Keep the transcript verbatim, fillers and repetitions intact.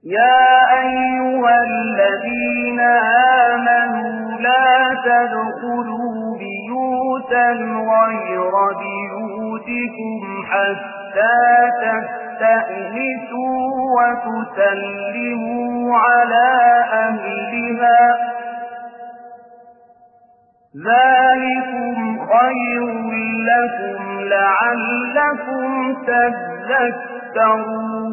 يا أيها الذين آمنوا لا تدخلوا بيوتا غير بيوتكم حتى تستأنسوا وتسلموا على أهلها ذلكم خير لكم لعلكم تذكرون